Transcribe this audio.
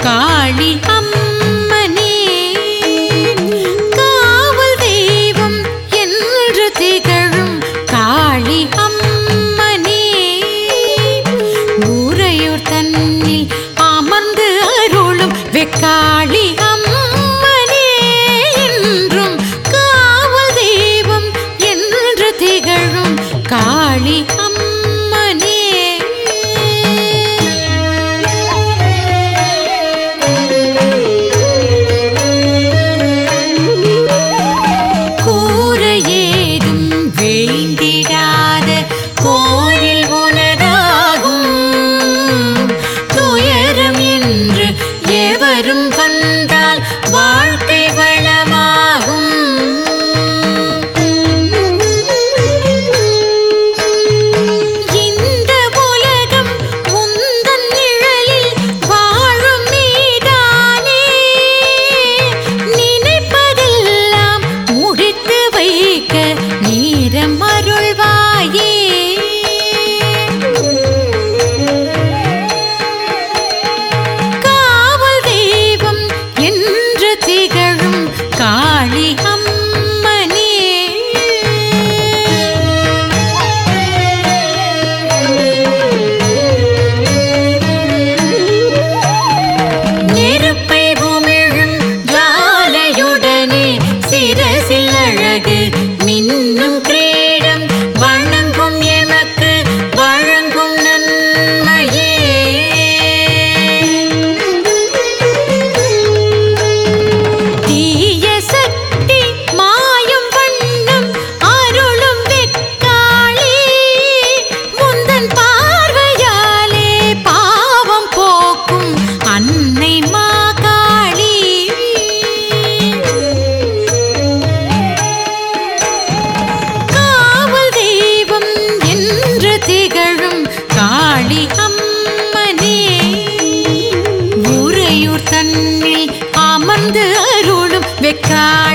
காளி அம்மனே காவல் தெய்வம் என்று திகழும் காளி அம்மனே ஊரையூர் தன்னில் அமர்ந்து அருளும் வெக்காளி அம்மனே என்றும் காவல் தெய்வம் என்று திகழும் காளி அம்மனே கூரையேதும் வேண்டிடாத கோயில் உனதாகும் துயரம் என்று எவரும் வந்தால் வாழ்க்கை வளமாகும் இந்த உலகம் உந்தன் நிழலில் வாழும் நீதானே நினைப்பதெல்லாம் முடித்து வைக்க நேரம் அருள்வாயே காவல் தெய்வம் என்று திகழும் காளி அம்மனே நெருப்பை உமிழும் ஜாலையுடனே சிரசில் அழகு மின்னும் கிரீடம் வணங்கும் எமக்கு வழங்கும் நன்மையே தீய சக்தி மாயும் வண்ணம் அருளும் வெக்காளி முந்தன் பார்வையாலே பாவம் போக்கும் அன்னை மாகாளி காவல் தெய்வம் என்று திகழும் காளி அம்மனே ஊரையூர் தன்னில் அமர்ந்து அருளும் வெக்காளி